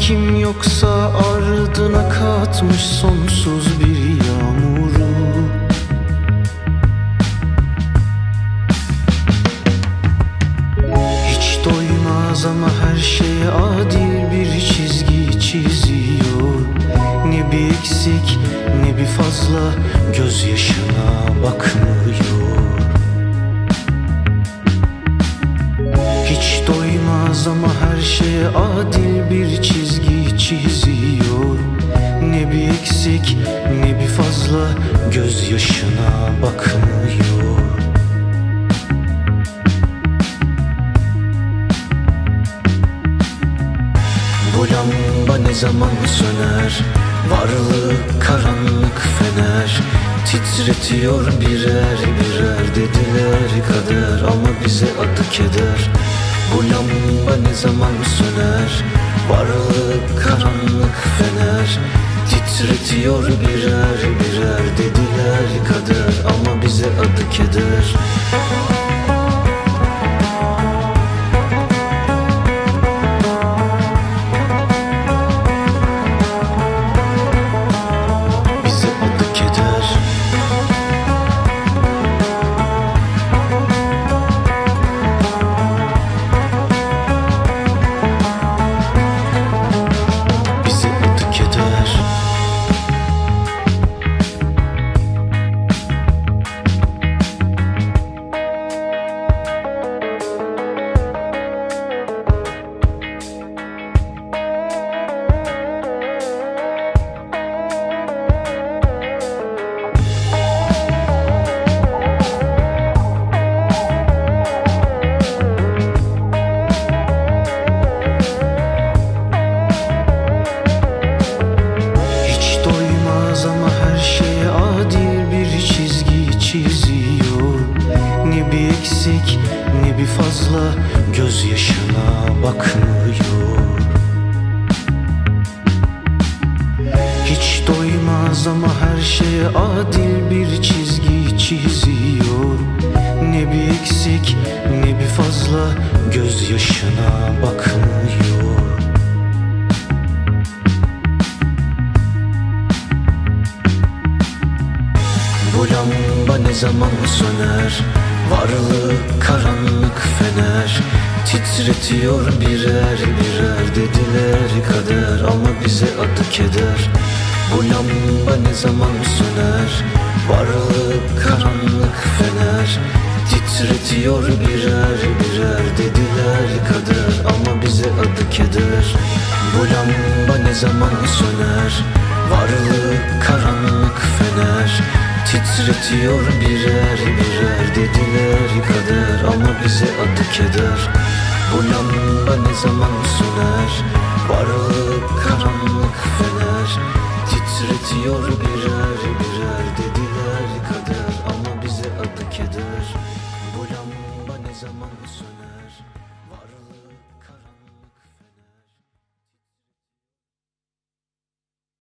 kim yoksa ardına katmış sonsuz bir yağmuru. Hiç doymaz ama her şeye adil bir çizgi çiziyor. Ne bir eksik ne bir fazla, gözyaşına bakmıyor. Hiç doymaz ama her şeye adil bir çizgi çiziyor. Ne bir eksik ne bir fazla, gözyaşına bakmıyor. Bu lamba ne zaman söner? Varlığı karanlık fener, titretiyor birer birer dediler kader, ama bize adı keder. Bu lamba ne zaman söner? Varlığı karanlık fener, titretiyor birer birer dediler kader, ama bize adı keder. Ne bir eksik ne bir fazla, gözyaşına bakmıyor. Hiç doymaz ama her şeye adil bir çizgi çiziyor. Ne bir eksik ne bir fazla, gözyaşına bakmıyor. Bu lamba ne zaman söner? Varlığı karanlık fener, titretiyor birer birer dediler kader, ama bize adı keder. Bu lamba ne zaman söner? Varlığı karanlık fener, titretiyor birer birer dediler kader, ama bize adı keder. Bu lamba ne zaman söner? Varlığı karanlık fener, titretiyor birer birer dediler kader, ama bize adı keder. Bu lamba ne zaman söner? Varlığı